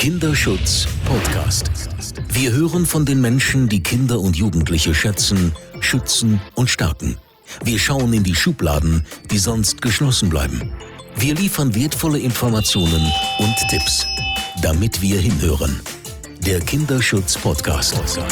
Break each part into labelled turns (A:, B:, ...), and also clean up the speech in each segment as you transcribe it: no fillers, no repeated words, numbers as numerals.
A: Kinderschutz Podcast. Wir hören von den Menschen, die Kinder und Jugendliche schätzen, schützen und stärken. Wir schauen in die Schubladen, die sonst geschlossen bleiben. Wir liefern wertvolle Informationen und Tipps, damit wir hinhören. Der Kinderschutz Podcast.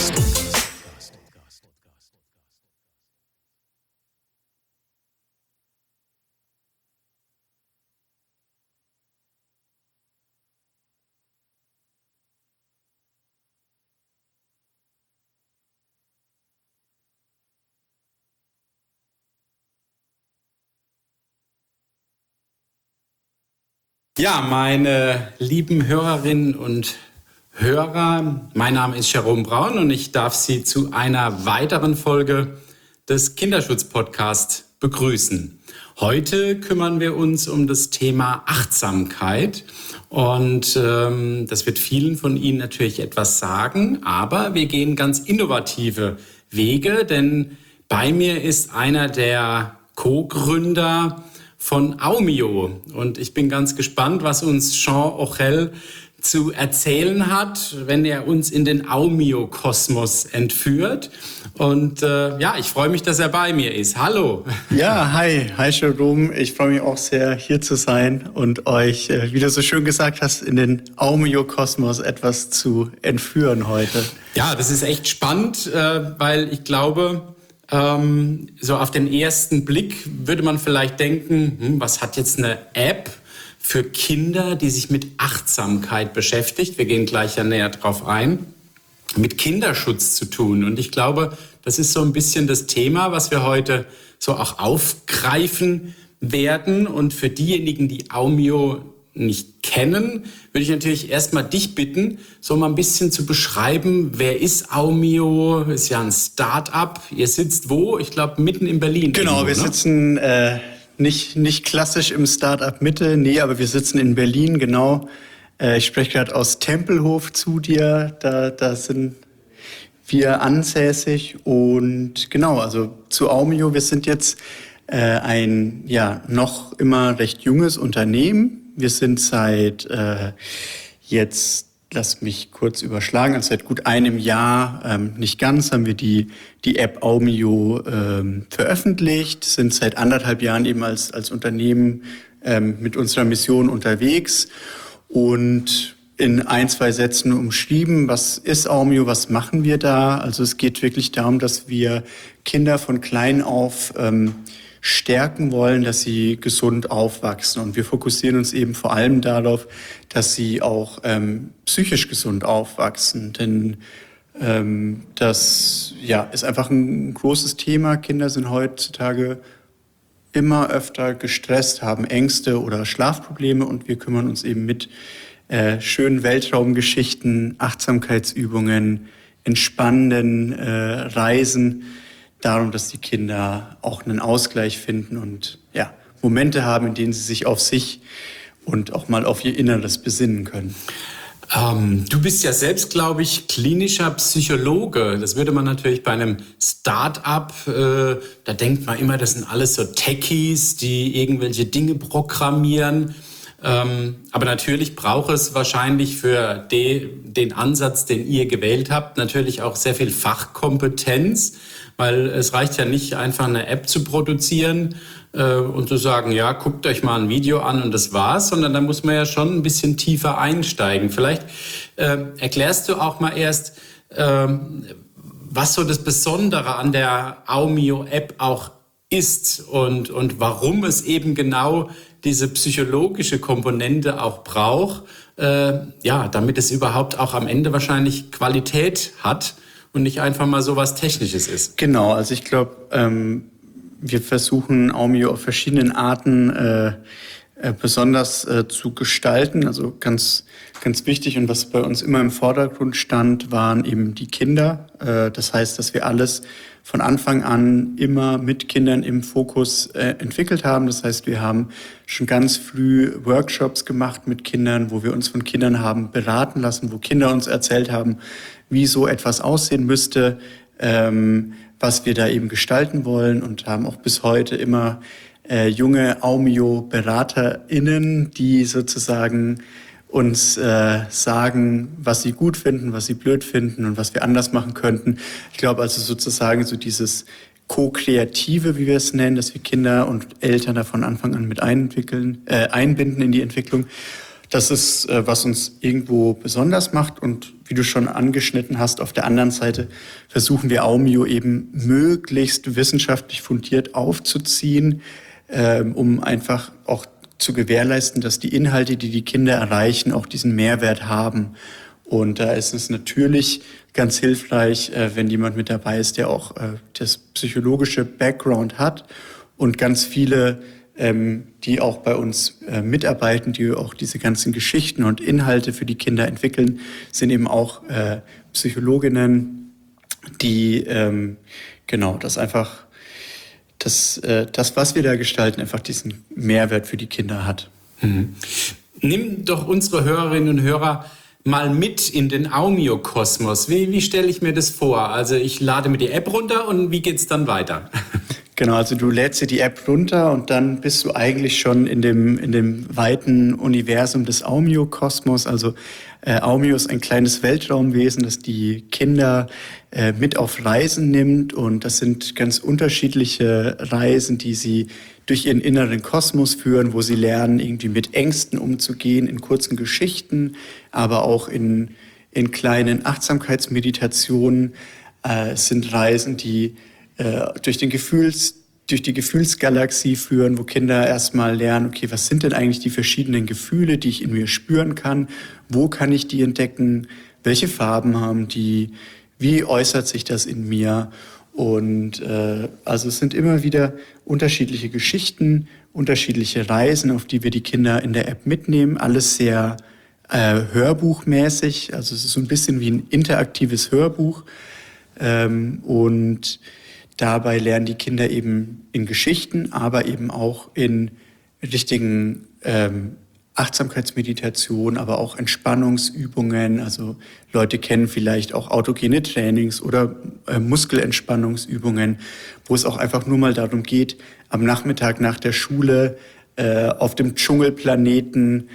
B: Ja, meine lieben Hörerinnen und Hörer, mein Name ist Jerome Braun und ich darf Sie zu einer weiteren Folge des Kinderschutz-Podcasts begrüßen. Heute kümmern wir uns um das Thema Achtsamkeit und das wird vielen von Ihnen natürlich etwas sagen, aber wir gehen ganz innovative Wege, denn bei mir ist einer der Co-Gründer von Aumio. Und ich bin ganz gespannt, was uns Jean Ochel zu erzählen hat, wenn er uns in den Aumio-Kosmos entführt. Und ich freue mich, dass er bei mir ist. Hallo.
C: Ja, hi Jerome. Ich freue mich auch sehr, hier zu sein und euch, wie du so schön gesagt hast, in den Aumio-Kosmos etwas zu entführen heute.
B: Ja, das ist echt spannend, weil ich glaube, so auf den ersten Blick würde man vielleicht denken, was hat jetzt eine App für Kinder, die sich mit Achtsamkeit beschäftigt? Wir gehen gleich ja näher drauf ein, mit Kinderschutz zu tun. Und ich glaube, das ist so ein bisschen das Thema, was wir heute so auch aufgreifen werden. Und für diejenigen, die Aumio nicht kennen, würde ich natürlich erstmal dich bitten, so mal ein bisschen zu beschreiben, wer ist Aumio? Ist ja ein Start-up. Ihr sitzt wo? Ich glaube, mitten in Berlin.
C: Genau, wir sitzen nicht klassisch im Start-up Mitte, nee, aber wir sitzen in Berlin, genau. Ich spreche gerade aus Tempelhof zu dir, da sind wir ansässig und genau, also zu Aumio, wir sind jetzt ein noch immer recht junges Unternehmen. Wir sind seit jetzt, lass mich kurz überschlagen, also seit gut einem Jahr, nicht ganz, haben wir die App Aumio veröffentlicht, sind seit 1,5 Jahren eben als Unternehmen mit unserer Mission unterwegs und in 1-2 Sätzen umschrieben, was ist Aumio, was machen wir da? Also es geht wirklich darum, dass wir Kinder von klein auf stärken wollen, dass sie gesund aufwachsen. Und wir fokussieren uns eben vor allem darauf, dass sie auch psychisch gesund aufwachsen. Denn das ist einfach ein großes Thema. Kinder sind heutzutage immer öfter gestresst, haben Ängste oder Schlafprobleme. Und wir kümmern uns eben mit schönen Weltraumgeschichten, Achtsamkeitsübungen, entspannenden Reisen darum, dass die Kinder auch einen Ausgleich finden und Momente haben, in denen sie sich auf sich und auch mal auf ihr Inneres besinnen können.
B: Du bist ja selbst, glaube ich, klinischer Psychologe. Das würde man natürlich bei einem Start-up, da denkt man immer, das sind alles so Techies, die irgendwelche Dinge programmieren. Aber natürlich braucht es wahrscheinlich für den Ansatz, den ihr gewählt habt, natürlich auch sehr viel Fachkompetenz, weil es reicht ja nicht, einfach eine App zu produzieren und zu sagen, ja, guckt euch mal ein Video an und das war's, sondern da muss man ja schon ein bisschen tiefer einsteigen. Vielleicht erklärst du auch mal erst, was so das Besondere an der Aumio-App auch ist und warum es eben genau diese psychologische Komponente auch braucht, damit es überhaupt auch am Ende wahrscheinlich Qualität hat und nicht einfach mal so was Technisches ist.
C: Genau, also ich glaube, wir versuchen Aumio auf verschiedenen Arten besonders zu gestalten. Also ganz wichtig und was bei uns immer im Vordergrund stand, waren eben die Kinder. Das heißt, dass wir alles von Anfang an immer mit Kindern im Fokus entwickelt haben. Das heißt, wir haben schon ganz früh Workshops gemacht mit Kindern, wo wir uns von Kindern haben beraten lassen, wo Kinder uns erzählt haben, wie so etwas aussehen müsste, was wir da eben gestalten wollen und haben auch bis heute immer junge Aumio-BeraterInnen, die sozusagen uns sagen, was sie gut finden, was sie blöd finden und was wir anders machen könnten. Ich glaube also sozusagen so dieses Co-Kreative, wie wir es nennen, dass wir Kinder und Eltern da von Anfang an mit einbinden in die Entwicklung. Das ist, was uns irgendwo besonders macht. Und wie du schon angeschnitten hast, auf der anderen Seite versuchen wir Aumio eben möglichst wissenschaftlich fundiert aufzuziehen, um einfach auch zu gewährleisten, dass die Inhalte, die die Kinder erreichen, auch diesen Mehrwert haben. Und da ist es natürlich ganz hilfreich, wenn jemand mit dabei ist, der auch das psychologische Background hat und ganz viele, die auch bei uns mitarbeiten, die auch diese ganzen Geschichten und Inhalte für die Kinder entwickeln, sind eben auch Psychologinnen, die das einfach, das, was wir da gestalten, einfach diesen Mehrwert für die Kinder hat.
B: Nimm doch unsere Hörerinnen und Hörer mal mit in den Aumio-Kosmos. Wie stelle ich mir das vor? Also ich lade mir die App runter und wie geht's dann weiter?
C: Genau, also du lädst dir die App runter und dann bist du eigentlich schon in dem weiten Universum des Aumio-Kosmos. Also Aumio ist ein kleines Weltraumwesen, das die Kinder mit auf Reisen nimmt. Und das sind ganz unterschiedliche Reisen, die sie durch ihren inneren Kosmos führen, wo sie lernen, irgendwie mit Ängsten umzugehen, in kurzen Geschichten, aber auch in kleinen Achtsamkeitsmeditationen. Es sind Reisen, die durch die Gefühlsgalaxie führen, wo Kinder erstmal lernen, okay, was sind denn eigentlich die verschiedenen Gefühle, die ich in mir spüren kann? Wo kann ich die entdecken? Welche Farben haben die? Wie äußert sich das in mir? Und also es sind immer wieder unterschiedliche Geschichten, unterschiedliche Reisen, auf die wir die Kinder in der App mitnehmen. Alles sehr hörbuchmäßig, also es ist so ein bisschen wie ein interaktives Hörbuch. Und dabei lernen die Kinder eben in Geschichten, aber eben auch in richtigen Achtsamkeitsmeditation, aber auch Entspannungsübungen. Also Leute kennen vielleicht auch autogene Trainings oder Muskelentspannungsübungen, wo es auch einfach nur mal darum geht, am Nachmittag nach der Schule auf dem Dschungelplaneten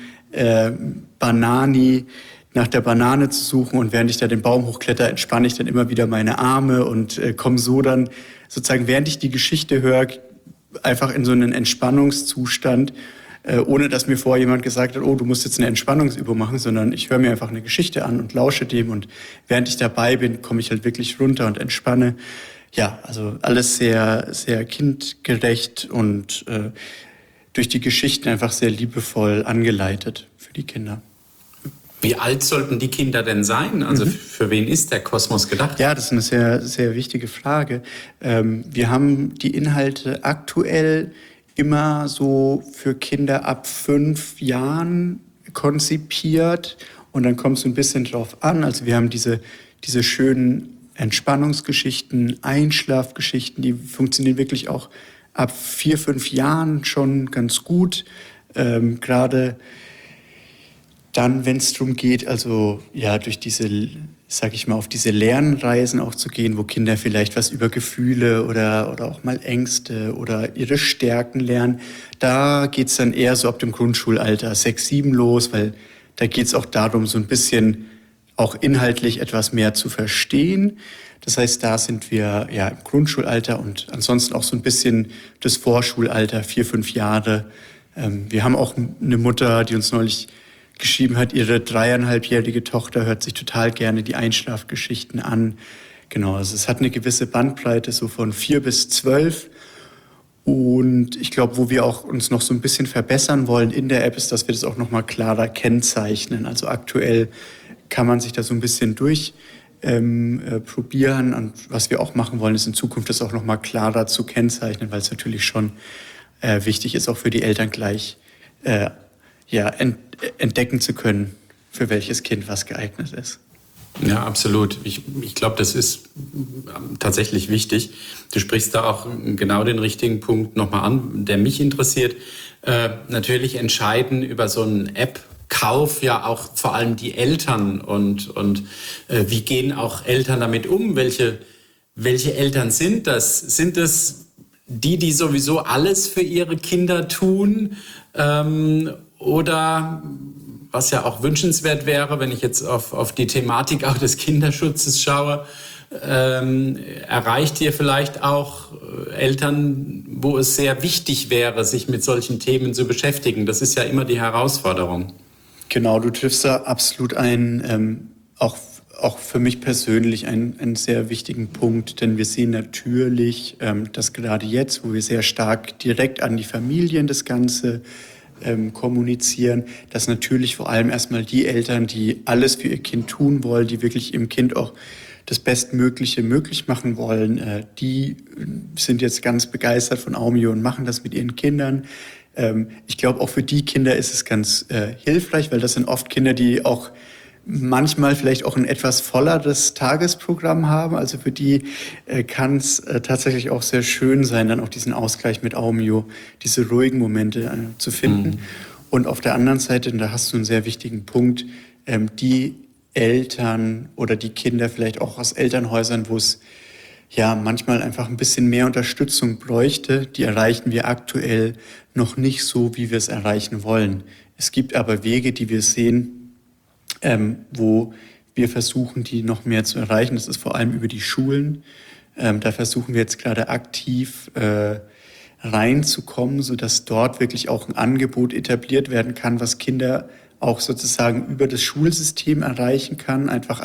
C: Banani nach der Banane zu suchen, und während ich da den Baum hochkletter, entspanne ich dann immer wieder meine Arme und komme so dann sozusagen, während ich die Geschichte höre, einfach in so einen Entspannungszustand, ohne dass mir vorher jemand gesagt hat, oh, du musst jetzt eine Entspannungsübung machen, sondern ich höre mir einfach eine Geschichte an und lausche dem, und während ich dabei bin, komme ich halt wirklich runter und entspanne. Ja, also alles sehr, sehr kindgerecht und durch die Geschichten einfach sehr liebevoll angeleitet für die Kinder.
B: Wie alt sollten die Kinder denn sein? Also für wen ist der Kosmos gedacht?
C: Ja, das ist eine sehr, sehr wichtige Frage. Wir haben die Inhalte aktuell immer so für Kinder ab 5 Jahren konzipiert, und dann kommt es so ein bisschen drauf an. Also wir haben diese schönen Entspannungsgeschichten, Einschlafgeschichten, die funktionieren wirklich auch ab 4, 5 Jahren schon ganz gut. Gerade dann, wenn es darum geht, also ja, durch diese, sag ich mal, auf diese Lernreisen auch zu gehen, wo Kinder vielleicht was über Gefühle oder auch mal Ängste oder ihre Stärken lernen, da geht's dann eher so ab dem Grundschulalter 6, 7 los, weil da geht's auch darum, so ein bisschen auch inhaltlich etwas mehr zu verstehen. Das heißt, da sind wir ja im Grundschulalter und ansonsten auch so ein bisschen das Vorschulalter, 4, 5 Jahre. Wir haben auch eine Mutter, die uns neulich geschrieben hat, ihre 3,5-jährige Tochter hört sich total gerne die Einschlafgeschichten an. Genau, also es hat eine gewisse Bandbreite, so von 4 bis 12. Und ich glaube, wo wir auch uns noch so ein bisschen verbessern wollen in der App, ist, dass wir das auch noch mal klarer kennzeichnen. Also aktuell kann man sich da so ein bisschen probieren. Und was wir auch machen wollen, ist in Zukunft das auch noch mal klarer zu kennzeichnen, weil es natürlich schon wichtig ist, auch für die Eltern gleich entdecken zu können, für welches Kind was geeignet ist.
B: Ja, absolut. Ich glaube, das ist tatsächlich wichtig. Du sprichst da auch genau den richtigen Punkt nochmal an, der mich interessiert. Natürlich entscheiden über so einen App-Kauf ja auch vor allem die Eltern und wie gehen auch Eltern damit um? Welche Eltern sind das? Sind das die sowieso alles für ihre Kinder tun? Oder was ja auch wünschenswert wäre, wenn ich jetzt auf die Thematik auch des Kinderschutzes schaue, erreicht ihr vielleicht auch Eltern, wo es sehr wichtig wäre, sich mit solchen Themen zu beschäftigen? Das ist ja immer die Herausforderung.
C: Genau, du triffst da absolut einen, auch für mich persönlich einen sehr wichtigen Punkt, denn wir sehen natürlich, dass gerade jetzt, wo wir sehr stark direkt an die Familien das Ganze kommunizieren, dass natürlich vor allem erstmal die Eltern, die alles für ihr Kind tun wollen, die wirklich ihrem Kind auch das Bestmögliche möglich machen wollen, die sind jetzt ganz begeistert von Aumio und machen das mit ihren Kindern. Ich glaube, auch für die Kinder ist es ganz hilfreich, weil das sind oft Kinder, die auch manchmal vielleicht auch ein etwas volleres Tagesprogramm haben. Also für die kann es tatsächlich auch sehr schön sein, dann auch diesen Ausgleich mit Aumio, diese ruhigen Momente zu finden. Und auf der anderen Seite, und da hast du einen sehr wichtigen Punkt, die Eltern oder die Kinder vielleicht auch aus Elternhäusern, wo es ja manchmal einfach ein bisschen mehr Unterstützung bräuchte, die erreichen wir aktuell noch nicht so, wie wir es erreichen wollen. Es gibt aber Wege, die wir sehen, wo wir versuchen, die noch mehr zu erreichen. Das ist vor allem über die Schulen. Da versuchen wir jetzt gerade aktiv reinzukommen, sodass dort wirklich auch ein Angebot etabliert werden kann, was Kinder auch sozusagen über das Schulsystem erreichen kann, einfach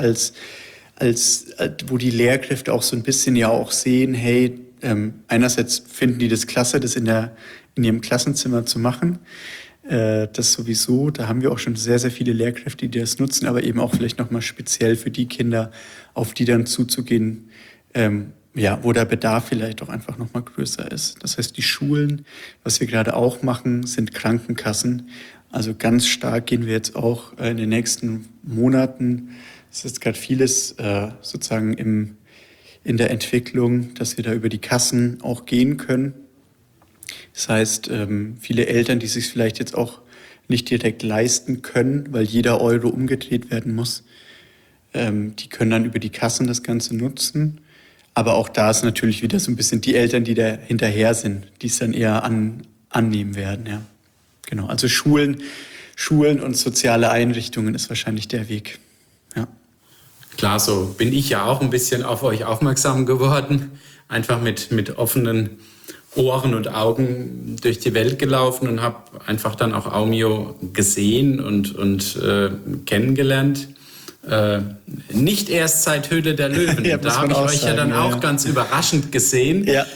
C: wo die Lehrkräfte auch so ein bisschen ja auch sehen, hey, einerseits finden die das klasse, das in ihrem Klassenzimmer zu machen. Das sowieso, da haben wir auch schon sehr, sehr viele Lehrkräfte, die das nutzen, aber eben auch vielleicht nochmal speziell für die Kinder, auf die dann zuzugehen, wo der Bedarf vielleicht auch einfach nochmal größer ist. Das heißt, die Schulen, was wir gerade auch machen, sind Krankenkassen. Also ganz stark gehen wir jetzt auch in den nächsten Monaten, es ist gerade vieles sozusagen in der Entwicklung, dass wir da über die Kassen auch gehen können. Das heißt, viele Eltern, die sich vielleicht jetzt auch nicht direkt leisten können, weil jeder Euro umgedreht werden muss, die können dann über die Kassen das Ganze nutzen. Aber auch da ist natürlich wieder so ein bisschen die Eltern, die da hinterher sind, die es dann eher annehmen werden. Ja. Genau, also Schulen und soziale Einrichtungen ist wahrscheinlich der Weg. Ja.
B: Klar, so bin ich ja auch ein bisschen auf euch aufmerksam geworden, einfach mit offenen Ohren und Augen durch die Welt gelaufen und habe einfach dann auch Aumio gesehen und kennengelernt. Nicht erst seit Höhle der Löwen. Ja, da habe ich euch ja dann auch ganz überraschend gesehen. Ja.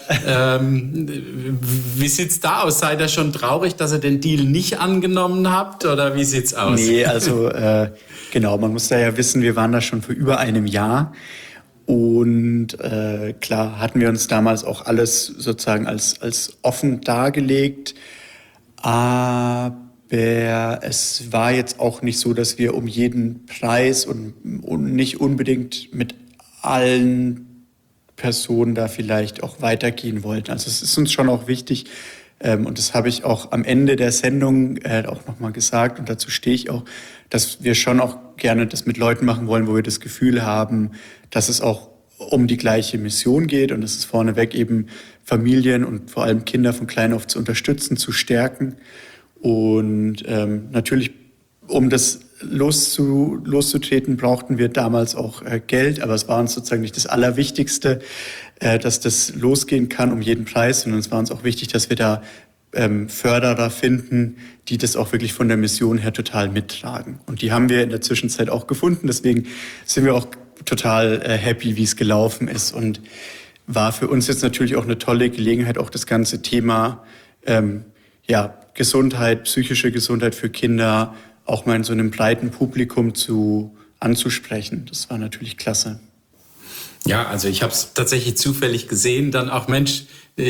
B: Wie sieht's da aus? Seid ihr schon traurig, dass ihr den Deal nicht angenommen habt? Oder wie sieht's aus?
C: Nee, also genau, man muss da ja wissen, wir waren da schon vor über einem Jahr. Und klar hatten wir uns damals auch alles sozusagen als offen dargelegt. Aber es war jetzt auch nicht so, dass wir um jeden Preis und nicht unbedingt mit allen Personen da vielleicht auch weitergehen wollten. Also es ist uns schon auch wichtig, und das habe ich auch am Ende der Sendung auch nochmal gesagt, und dazu stehe ich auch, dass wir schon auch gerne das mit Leuten machen wollen, wo wir das Gefühl haben, dass es auch um die gleiche Mission geht und dass es vorneweg eben Familien und vor allem Kinder von klein auf zu unterstützen, zu stärken. Und natürlich, um das loszutreten, brauchten wir damals auch Geld, aber es war uns sozusagen nicht das Allerwichtigste, dass das losgehen kann um jeden Preis, sondern es war uns auch wichtig, dass wir da Förderer finden, die das auch wirklich von der Mission her total mittragen. Und die haben wir in der Zwischenzeit auch gefunden, deswegen sind wir auch total happy, wie es gelaufen ist, und war für uns jetzt natürlich auch eine tolle Gelegenheit, auch das ganze Thema Gesundheit, psychische Gesundheit für Kinder auch mal in so einem breiten Publikum anzusprechen. Das war natürlich klasse.
B: Ja, also ich habe es tatsächlich zufällig gesehen, dann auch, Mensch,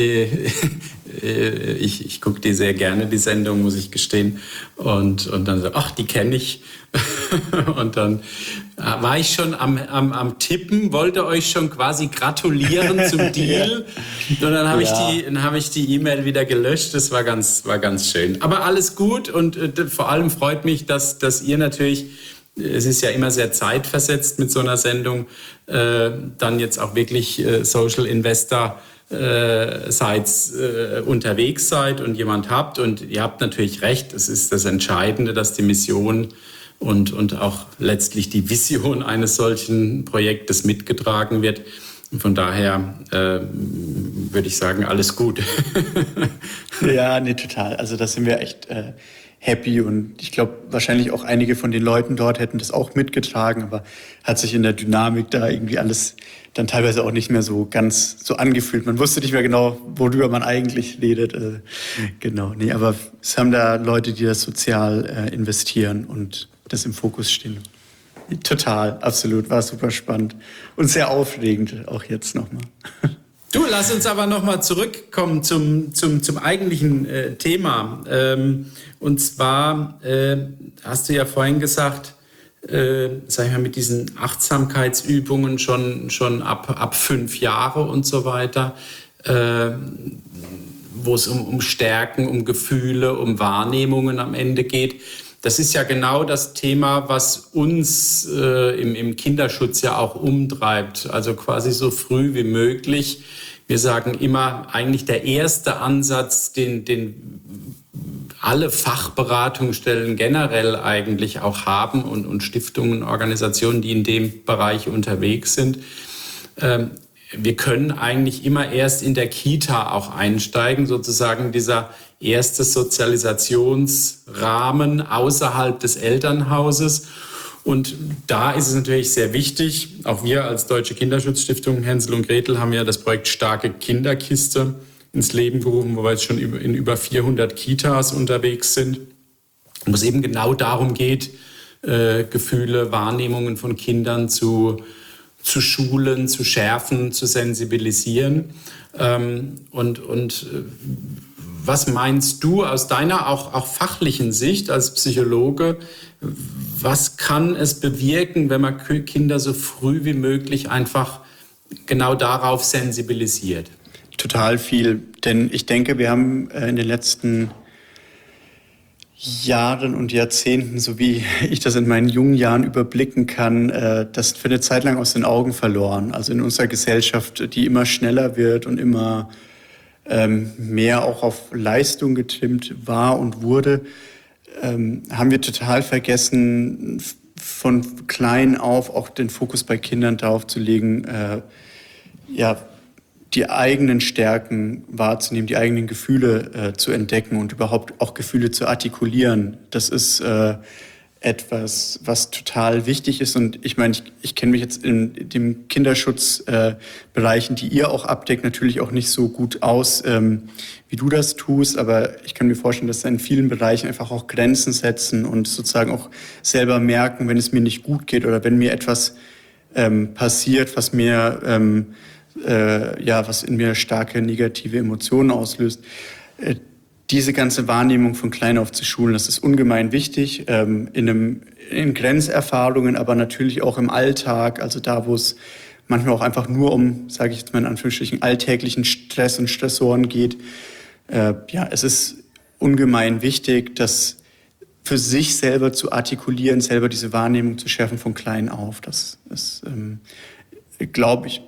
B: ich gucke die sehr gerne, die Sendung, muss ich gestehen. Und dann so, ach, die kenne ich. Und dann war ich schon am Tippen, wollte euch schon quasi gratulieren zum Deal. Und dann habe ich die E-Mail wieder gelöscht. Das war ganz schön. Aber alles gut, und vor allem freut mich, dass ihr natürlich, es ist ja immer sehr zeitversetzt mit so einer Sendung, dann jetzt auch wirklich Social Investor unterwegs seid und jemand habt. Und ihr habt natürlich recht, es ist das Entscheidende, dass die Mission und auch letztlich die Vision eines solchen Projektes mitgetragen wird. Und von daher würde ich sagen, alles gut.
C: Ja, nee, total. Also da sind wir echt happy und ich glaube, wahrscheinlich auch einige von den Leuten dort hätten das auch mitgetragen, aber hat sich in der Dynamik da irgendwie alles dann teilweise auch nicht mehr so ganz so angefühlt. Man wusste nicht mehr genau, worüber man eigentlich redet. Genau, nee, aber es haben da Leute, die das sozial investieren und das im Fokus stehen. Total, absolut, war super spannend und sehr aufregend, auch jetzt nochmal.
B: Du, lass uns aber nochmal zurückkommen zum eigentlichen Thema. Und zwar hast du ja vorhin gesagt, sag ich mal, mit diesen Achtsamkeitsübungen schon ab 5 Jahre und so weiter, wo es um Stärken, um Gefühle, um Wahrnehmungen am Ende geht. Das ist ja genau das Thema, was uns im Kinderschutz ja auch umtreibt. Also quasi so früh wie möglich. Wir sagen immer, eigentlich der erste Ansatz, den alle Fachberatungsstellen generell eigentlich auch haben und Stiftungen, Organisationen, die in dem Bereich unterwegs sind. Wir können eigentlich immer erst in der Kita auch einsteigen, sozusagen dieser erste Sozialisationsrahmen außerhalb des Elternhauses. Und da ist es natürlich sehr wichtig, auch wir als Deutsche Kinderschutzstiftung Hänsel und Gretel haben ja das Projekt Starke Kinderkiste ins Leben gerufen, wo wir jetzt schon in über 400 Kitas unterwegs sind, wo es eben genau darum geht, Gefühle, Wahrnehmungen von Kindern zu schulen, zu schärfen, zu sensibilisieren. Was meinst du aus deiner auch fachlichen Sicht als Psychologe, was kann es bewirken, wenn man Kinder so früh wie möglich einfach genau darauf sensibilisiert?
C: Total viel, denn ich denke, wir haben in den letzten Jahren und Jahrzehnten, so wie ich das in meinen jungen Jahren überblicken kann, das für eine Zeit lang aus den Augen verloren. Also in unserer Gesellschaft, die immer schneller wird und immer mehr auch auf Leistung getrimmt war und wurde, haben wir total vergessen, von klein auf auch den Fokus bei Kindern darauf zu legen, die eigenen Stärken wahrzunehmen, die eigenen Gefühle zu entdecken und überhaupt auch Gefühle zu artikulieren. Das ist etwas, was total wichtig ist. Und ich meine, ich kenne mich jetzt in dem Kinderschutzbereichen, die ihr auch abdeckt, natürlich auch nicht so gut aus, wie du das tust. Aber ich kann mir vorstellen, dass da in vielen Bereichen einfach auch Grenzen setzen und sozusagen auch selber merken, wenn es mir nicht gut geht oder wenn mir etwas passiert, was mir was in mir starke negative Emotionen auslöst. Diese ganze Wahrnehmung von klein auf zu schulen, das ist ungemein wichtig, in Grenzerfahrungen, aber natürlich auch im Alltag, also da, wo es manchmal auch einfach nur um, sage ich jetzt mal in Anführungsstrichen, alltäglichen Stress und Stressoren geht. Es ist ungemein wichtig, das für sich selber zu artikulieren, selber diese Wahrnehmung zu schärfen von klein auf. Das ist, glaube ich,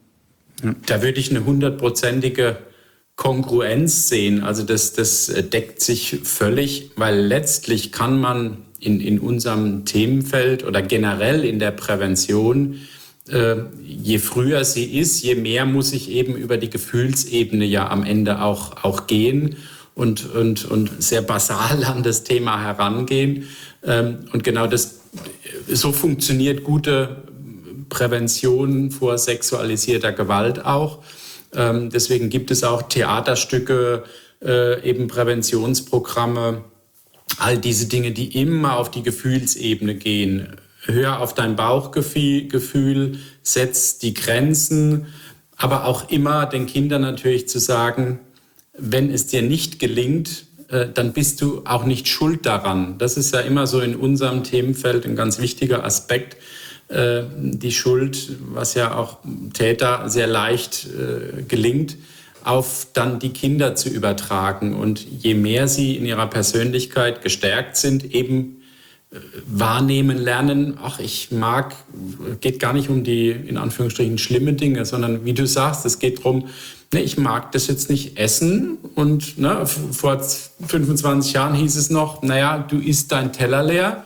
B: Da würde ich eine 100%ige Kongruenz sehen. Also das deckt sich völlig, weil letztlich kann man in unserem Themenfeld oder generell in der Prävention, je früher sie ist, je mehr muss ich eben über die Gefühlsebene ja am Ende auch gehen und sehr basal an das Thema herangehen. Und genau so funktioniert gute Prävention vor sexualisierter Gewalt auch. Deswegen gibt es auch Theaterstücke, eben Präventionsprogramme, all diese Dinge, die immer auf die Gefühlsebene gehen. Hör auf dein Bauchgefühl, setz die Grenzen, aber auch immer den Kindern natürlich zu sagen, wenn es dir nicht gelingt, dann bist du auch nicht schuld daran. Das ist ja immer so in unserem Themenfeld ein ganz wichtiger Aspekt. Die Schuld, was ja auch Täter sehr leicht gelingt, auf dann die Kinder zu übertragen. Und je mehr sie in ihrer Persönlichkeit gestärkt sind, eben wahrnehmen lernen, geht gar nicht um die, in Anführungsstrichen, schlimme Dinge, sondern wie du sagst, es geht darum, ich mag das jetzt nicht essen und vor 25 Jahren hieß es noch, du isst deinen Teller leer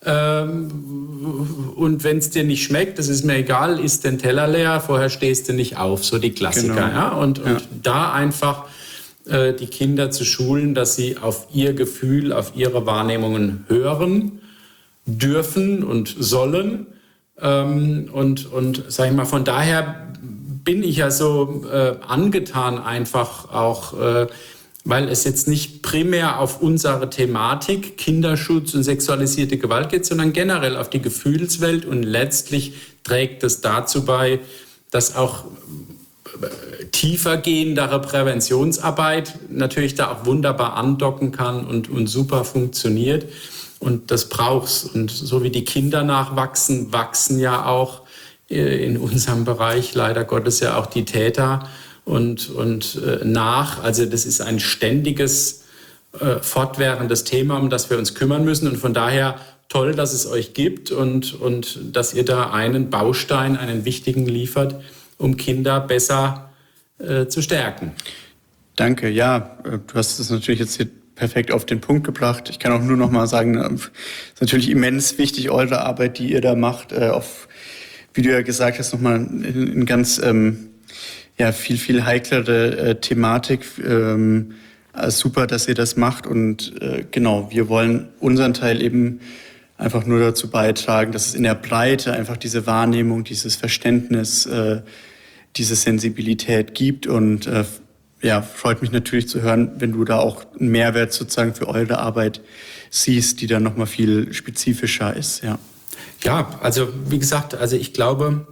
B: und wenn es dir nicht schmeckt, das ist mir egal, isst den Teller leer, vorher stehst du nicht auf, so die Klassiker. Genau. Ja? Und da einfach die Kinder zu schulen, dass sie auf ihr Gefühl, auf ihre Wahrnehmungen hören dürfen und sollen. Und sag ich mal, von daher bin ich ja so angetan einfach auch, weil es jetzt nicht primär auf unsere Thematik Kinderschutz und sexualisierte Gewalt geht, sondern generell auf die Gefühlswelt und letztlich trägt es dazu bei, dass auch tiefergehendere Präventionsarbeit natürlich da auch wunderbar andocken kann und super funktioniert. Und das braucht's. Und so wie die Kinder nachwachsen, wachsen ja auch in unserem Bereich leider Gottes ja auch die Täter und nach. Also das ist ein ständiges, fortwährendes Thema, um das wir uns kümmern müssen. Und von daher toll, dass es euch gibt und dass ihr da einen Baustein, einen wichtigen liefert, um Kinder besser zu stärken.
C: Danke, ja, du hast es natürlich jetzt hier perfekt auf den Punkt gebracht. Ich kann auch nur noch mal sagen, es ist natürlich immens wichtig, eure Arbeit, die ihr da macht, wie du ja gesagt hast, nochmal in ganz viel heiklere Thematik. Super, dass ihr das macht und genau, wir wollen unseren Teil eben einfach nur dazu beitragen, dass es in der Breite einfach diese Wahrnehmung, dieses Verständnis, diese Sensibilität gibt und freut mich natürlich zu hören, wenn du da auch einen Mehrwert sozusagen für eure Arbeit siehst, die dann nochmal viel spezifischer ist, ja.
B: Ja, also wie gesagt, ich glaube,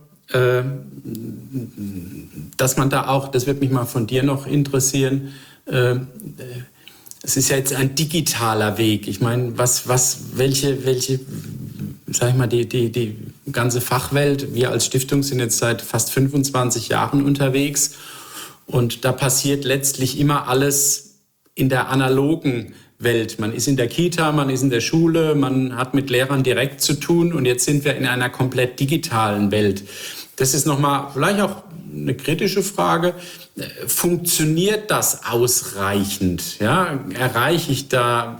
B: dass man da auch, das wird mich mal von dir noch interessieren, es ist ja jetzt ein digitaler Weg. Ich meine, welche, sag ich mal, die ganze Fachwelt, wir als Stiftung sind jetzt seit fast 25 Jahren unterwegs und da passiert letztlich immer alles in der analogen Welt. Man ist in der Kita, man ist in der Schule, man hat mit Lehrern direkt zu tun und jetzt sind wir in einer komplett digitalen Welt. Das ist nochmal vielleicht auch eine kritische Frage. Funktioniert das ausreichend? Ja? Erreiche ich da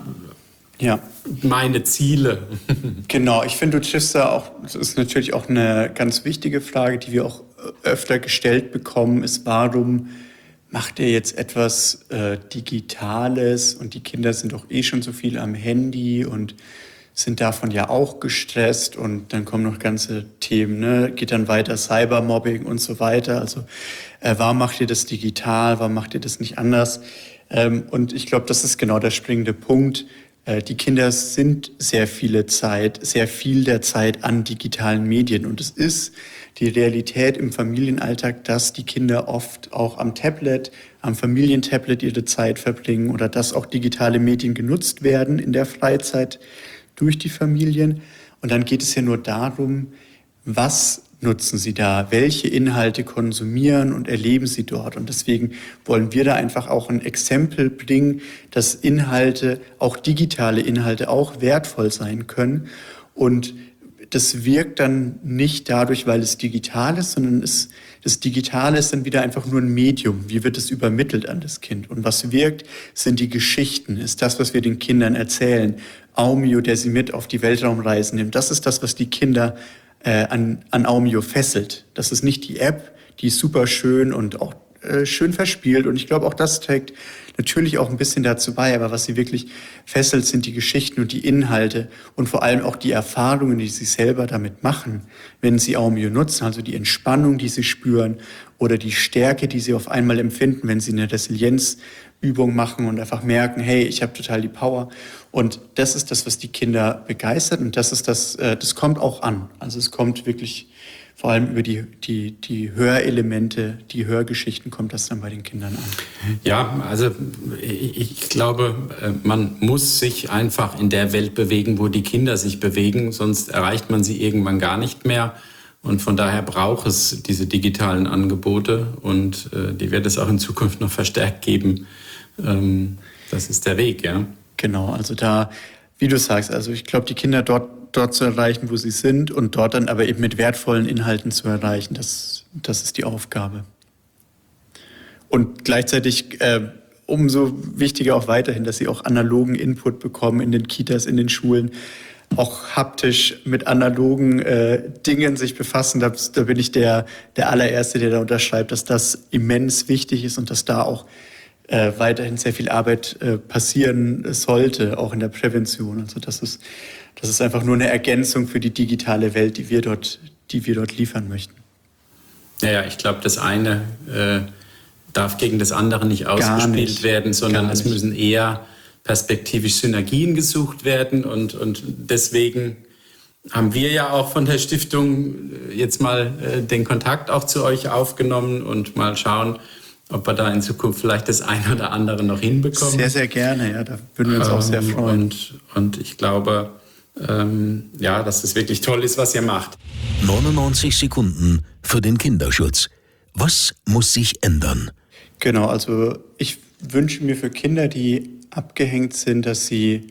B: meine Ziele?
C: Genau, ich finde, du triffst da auch, das ist natürlich auch eine ganz wichtige Frage, die wir auch öfter gestellt bekommen, ist, warum macht ihr jetzt etwas Digitales und die Kinder sind doch schon so viel am Handy und sind davon ja auch gestresst und dann kommen noch ganze Themen, geht dann weiter Cybermobbing und so weiter. Also warum macht ihr das digital, warum macht ihr das nicht anders? Und ich glaube, das ist genau der springende Punkt. Die Kinder sind sehr viel der Zeit an digitalen Medien und es ist die Realität im Familienalltag, dass die Kinder oft auch am Familientablet ihre Zeit verbringen oder dass auch digitale Medien genutzt werden in der Freizeit durch die Familien. Und dann geht es ja nur darum, was nutzen sie da, welche Inhalte konsumieren und erleben sie dort. Und deswegen wollen wir da einfach auch ein Exempel bringen, dass Inhalte, auch digitale Inhalte, auch wertvoll sein können. Und das wirkt dann nicht dadurch, weil es digital ist, sondern das Digitale ist dann wieder einfach nur ein Medium. Wie wird es übermittelt an das Kind? Und was wirkt, sind die Geschichten, ist das, was wir den Kindern erzählen. Aumio, der sie mit auf die Weltraumreisen nimmt, das ist das, was die Kinder an Aumio fesselt. Das ist nicht die App, die ist super schön und auch schön verspielt. Und ich glaube, auch das trägt natürlich auch ein bisschen dazu bei. Aber was sie wirklich fesselt, sind die Geschichten und die Inhalte und vor allem auch die Erfahrungen, die sie selber damit machen, wenn sie Aumio nutzen. Also die Entspannung, die sie spüren oder die Stärke, die sie auf einmal empfinden, wenn sie eine Resilienzübung machen und einfach merken, hey, ich habe total die Power. Und das ist das, was die Kinder begeistert und das ist das kommt auch an. Also es kommt wirklich vor allem über die Hörelemente, die Hörgeschichten kommt das dann bei den Kindern an.
B: Ja, also ich glaube, man muss sich einfach in der Welt bewegen, wo die Kinder sich bewegen, sonst erreicht man sie irgendwann gar nicht mehr. Und von daher braucht es diese digitalen Angebote und die wird es auch in Zukunft noch verstärkt geben. Das ist der Weg, ja.
C: Genau, also da wie du sagst, also ich glaube, die Kinder dort zu erreichen, wo sie sind und dort dann aber eben mit wertvollen Inhalten zu erreichen, das ist die Aufgabe. Und gleichzeitig umso wichtiger auch weiterhin, dass sie auch analogen Input bekommen in den Kitas, in den Schulen, auch haptisch mit analogen Dingen sich befassen. Da bin ich der allererste, der da unterschreibt, dass das immens wichtig ist und dass da auch weiterhin sehr viel Arbeit passieren sollte, auch in der Prävention. Also das ist einfach nur eine Ergänzung für die digitale Welt, die wir dort liefern möchten.
B: Ja, ich glaube, das eine darf gegen das andere nicht ausgespielt werden, sondern es müssen eher perspektivisch Synergien gesucht werden. Und deswegen haben wir ja auch von der Stiftung jetzt mal den Kontakt auch zu euch aufgenommen und mal schauen, ob wir da in Zukunft vielleicht das eine oder andere noch hinbekommen.
C: Sehr, sehr gerne, ja, da würden wir uns auch sehr freuen.
B: Und ich glaube, dass es wirklich toll ist, was ihr macht.
A: 99 Sekunden für den Kinderschutz. Was muss sich ändern?
C: Genau, also ich wünsche mir für Kinder, die abgehängt sind, dass sie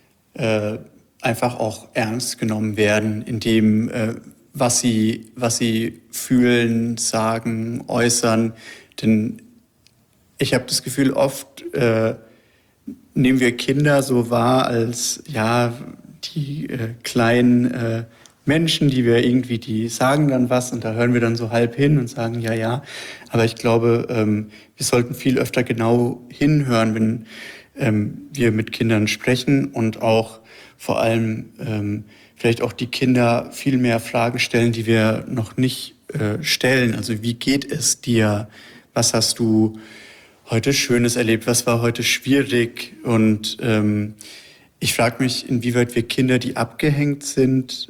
C: einfach auch ernst genommen werden in dem, was sie fühlen, sagen, äußern. Denn ich habe das Gefühl, oft nehmen wir Kinder so wahr als die kleinen Menschen, die sagen dann was und da hören wir dann so halb hin und sagen ja. Aber ich glaube, wir sollten viel öfter genau hinhören, wenn wir mit Kindern sprechen und auch vor allem vielleicht auch die Kinder viel mehr Fragen stellen, die wir noch nicht stellen. Also wie geht es dir? Was hast du heute Schönes erlebt? Was war heute schwierig? Und ich frage mich, inwieweit wir Kinder, die abgehängt sind,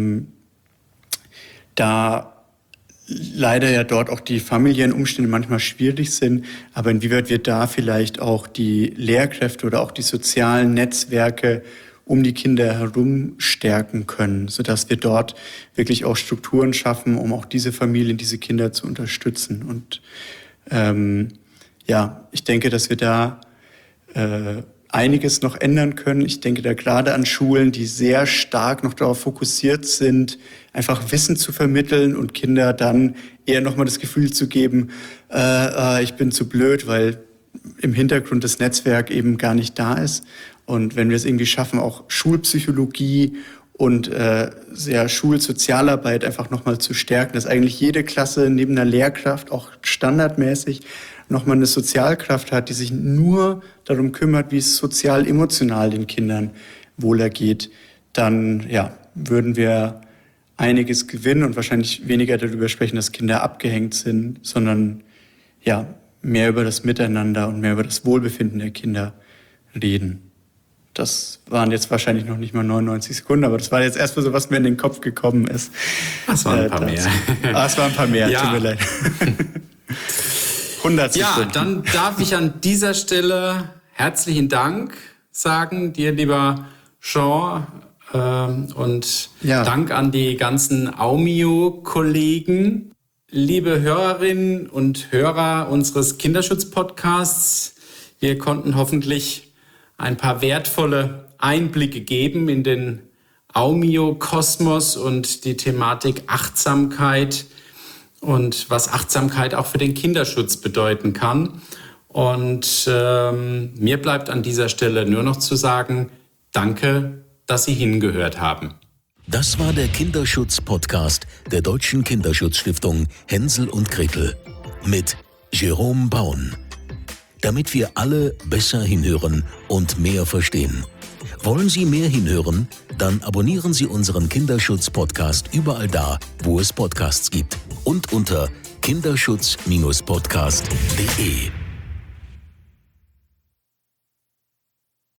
C: da leider ja dort auch die familiären Umstände manchmal schwierig sind, aber inwieweit wir da vielleicht auch die Lehrkräfte oder auch die sozialen Netzwerke um die Kinder herum stärken können, sodass wir dort wirklich auch Strukturen schaffen, um auch diese Familien, diese Kinder zu unterstützen. Und ich denke, dass wir da einiges noch ändern können. Ich denke da gerade an Schulen, die sehr stark noch darauf fokussiert sind, einfach Wissen zu vermitteln und Kinder dann eher nochmal das Gefühl zu geben, ich bin zu blöd, weil im Hintergrund das Netzwerk eben gar nicht da ist. Und wenn wir es irgendwie schaffen, auch Schulpsychologie und Schulsozialarbeit einfach nochmal zu stärken, dass eigentlich jede Klasse neben einer Lehrkraft auch standardmäßig nochmal eine Sozialkraft hat, die sich nur darum kümmert, wie es sozial-emotional den Kindern wohlergeht, dann würden wir einiges gewinnen und wahrscheinlich weniger darüber sprechen, dass Kinder abgehängt sind, sondern mehr über das Miteinander und mehr über das Wohlbefinden der Kinder reden. Das waren jetzt wahrscheinlich noch nicht mal 99 Sekunden, aber das war jetzt erstmal so, was mir in den Kopf gekommen ist.
B: Das waren ein paar mehr.
C: Es waren ein paar mehr, tut mir leid. 100 Sekunden.
B: Ja, dann darf ich an dieser Stelle herzlichen Dank sagen, dir, lieber Jean, und Dank an die ganzen Aumio-Kollegen. Liebe Hörerinnen und Hörer unseres Kinderschutz-Podcasts, wir konnten hoffentlich ein paar wertvolle Einblicke geben in den Aumio-Kosmos und die Thematik Achtsamkeit und was Achtsamkeit auch für den Kinderschutz bedeuten kann. Und mir bleibt an dieser Stelle nur noch zu sagen, danke, dass Sie hingehört haben.
A: Das war der Kinderschutz-Podcast der Deutschen Kinderschutzstiftung Hänsel und Gretel mit Jerome Baun. Damit wir alle besser hinhören und mehr verstehen. Wollen Sie mehr hinhören? Dann abonnieren Sie unseren Kinderschutz-Podcast überall da, wo es Podcasts gibt. Und unter kinderschutz-podcast.de.